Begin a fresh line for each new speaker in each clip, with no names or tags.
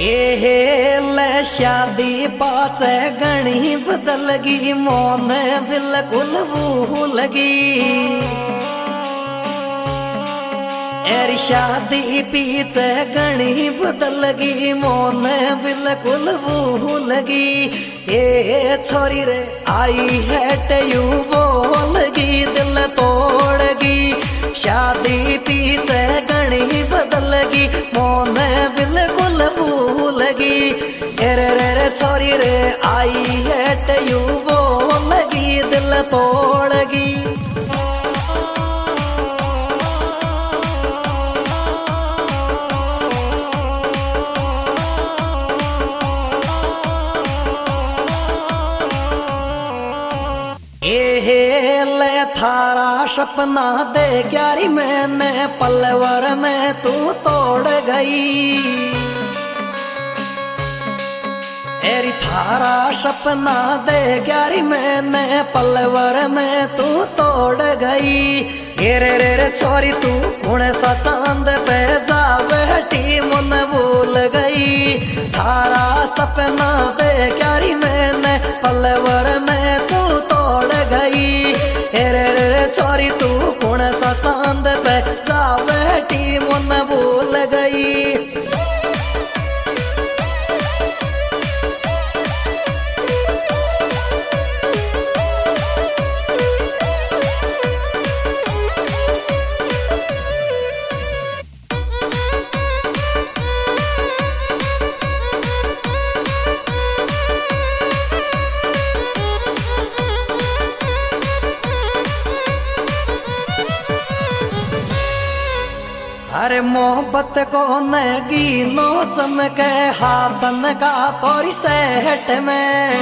ले शादी पाच गणी बदलगी मोन बिल्कुल भूलगी एरी शादी पीछे गणी बदलगी मोन बिल्कुल भूलगी ए छोरी रे आई है टयू बोलगी दिल तोड़गी शादी पीछे गणी बदलगी मोन बिल्कुल भूलगी रे रे रे छोरी रे आई है टयू बोलगी दिल तोड़गी। ले थारा सपना दे क्यारी मैंने पलवर में तू तोड़ गई एरी थारा सपना दे क्यारी मैंने पलवर में तू तोड़ गई रे रे रे छोरी तू कौन सा चांद पे जा बैठी मन भूल गई थारा सपना दे क्यारी मैंने पलवर में तू तोड़ गई रे रे छोरी तू कौन सा चांद पे जा बैठी मन भूल गई। अरे मोहब्बत को नगी नो चमके हाथन का तोरी सेहट में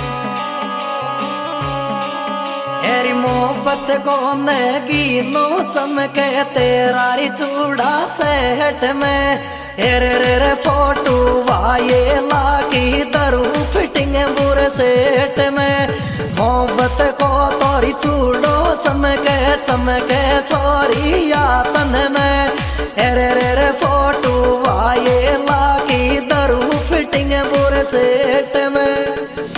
एरी मोहब्बत को नगी नो चमके तेरारी चूड़ा सेहट में रे रे रे फोटो वाये लागी दरू फिटिंग बुरे सेट में मोहब्बत को तोरी चूड़ो चमके चमके छोरी यातन में रे रे रे फोटो वाये लागी दरू फिटिंग बुरे सेट में।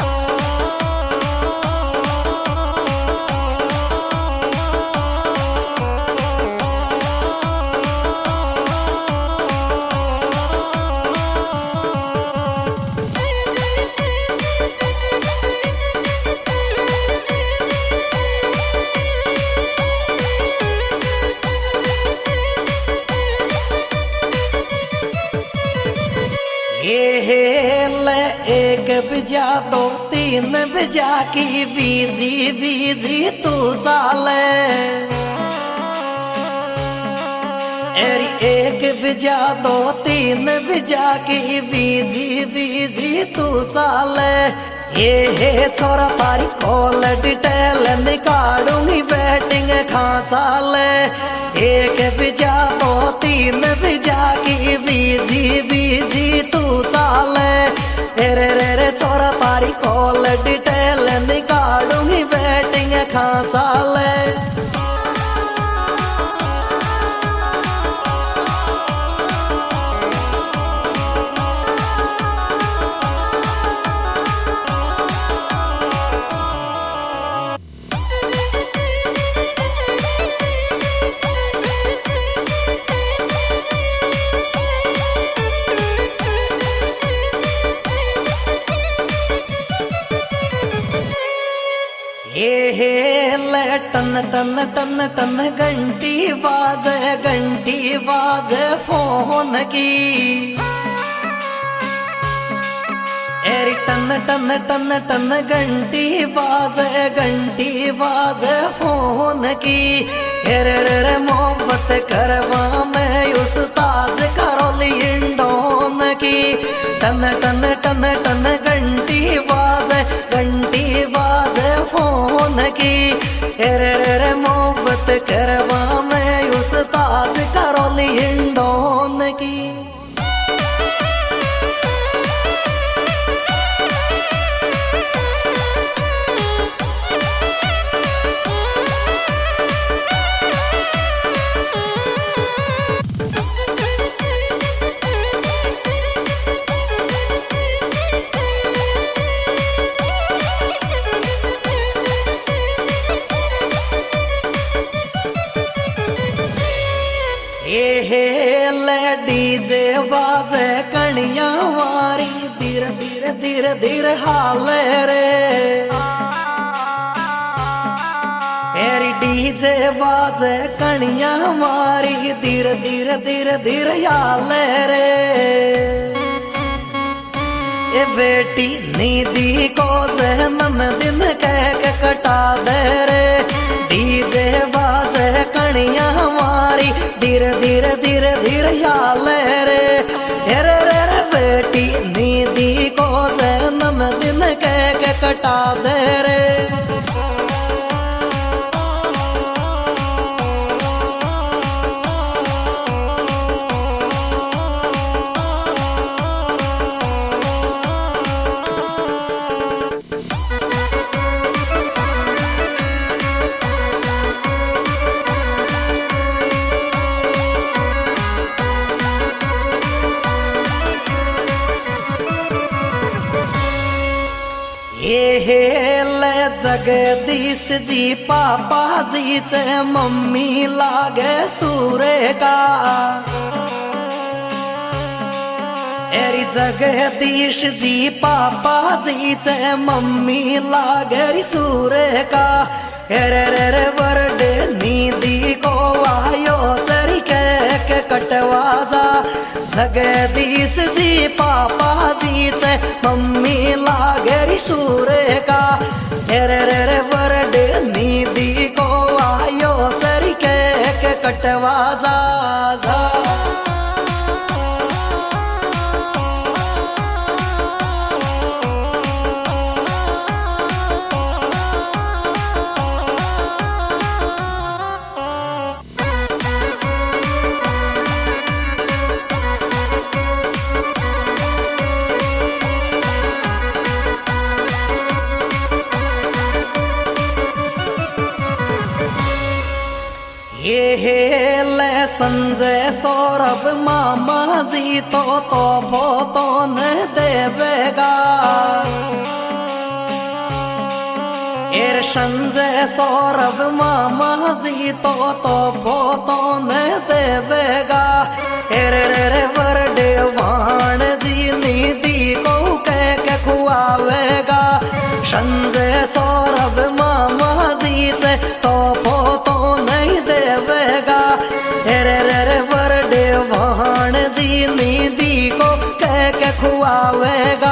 ले एक बिजा दो तीन बिजा की बीजी बीजी तू चाले एरी एक बिजा दो तीन बिजा की बीजी बीजी तू चाले ये छोरा तारी कॉल डिटेल निकालूंगी बैटिंग खांचाले एक बिजा दो तीन बिजा की बीजी बीजी तू चाले रे रे रे छोरा तारी कॉल डिटेल निकालूंगी बैटिंग खांचाले। ले टन टन टन टन घंटी बाजे फोन की एरी टन टन टन टन घंटी बाजे फोन की रे रे रे मोहब्बत करवा मैं उस ताज करोली इंडोन की टन टन टन टन घंटी बाजे फोन की रे रे रे मोहब्बत करवा मैं उस ताज करोली इंडोन की। ले डीजे बाजे कणिया मारी धीरे धीरे धीरे धीरे हाले रे एरी डीजे बाजे कणिया मारी धीरे धीरे धीरे धीरे हाले रे ए बेटी नीदी को जन्म दिन कह के कटा दे रे डीजे बाजे कणिया मारी धीरे धीरे धीरे धीरे हाले रे रे रे रे बेटी नीदी को जन्म दिन कह के कटा दे रे ये ले जगदीश जी पापा जी चे मम्मी लागे सूर्य का एरी जगदीश जी पापा जी चे मम्मी लागे सूर्य का रे रे रे बरडे नीदी को आयो चरी के कटवा जा जगदीश जी पापा जी से मम्मी लागे सूर्य का रे रे रे बरडे नीदी को आयो चरी के कटवा जा जा ये ले संजय सौरभ मामा जी तो भोतो न देवेगा एर संजय सौरभ मामा जी तो भोतो न देवेगा रे रे बरडे वाण जी नीति को कह के खुआवेगा संजय सौरभ मामा जी से तो भोतो नहीं देवेगा रे रे बरडे वाण जी नीति को कह के खुआवेगा।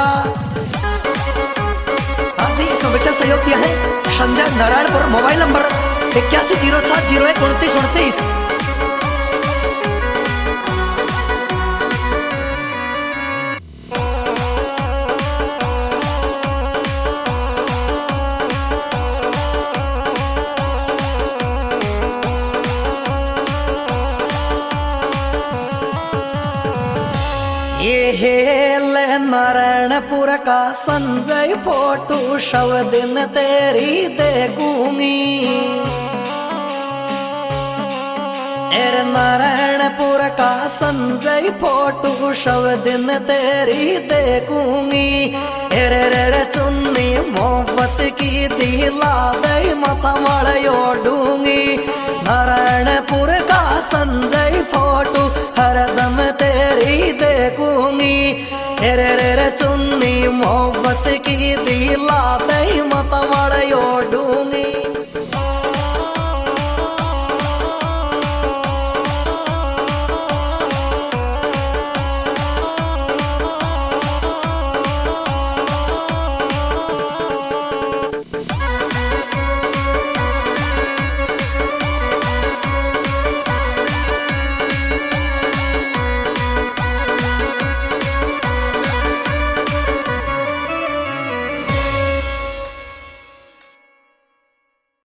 हाँ जी, इसमें विशेष सहयोग दिया है संजय नारायणपुर, मोबाइल नंबर 8107012929। ये ले नारायणपुर का संजय फोटो शव दिन तेरी देखूंगी एर नारायणपुर का संजय फोटो शव दिन तेरी देखूंगी रे रे चुन्नी मोहब्बत की दिला दे मत मड़ोडूंगी नारायणपुर का संजय फोटो हरदम तेरी देखूंगी रे रे चुन्नी मोहब्बत की दिला दे मत मड़ोडूंगी।